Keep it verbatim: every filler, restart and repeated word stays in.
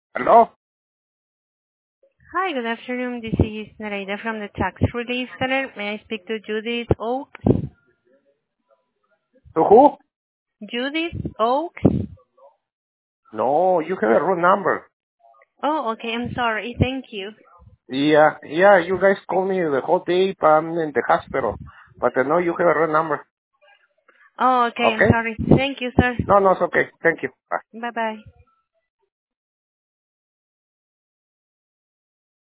Hello? Hi, good afternoon. This is Nereida from the Tax Relief Center. May I speak to Judith Oaks? To who? Judith Oaks? No, you have a wrong number. Oh, okay. I'm sorry. Thank you. Yeah, yeah, you guys call me the whole day, but I'm in the hospital. But I know you have a wrong number. Oh, okay. I'm Okay? sorry. Thank you, sir. No, no, it's okay. Thank you. Bye. Bye-bye.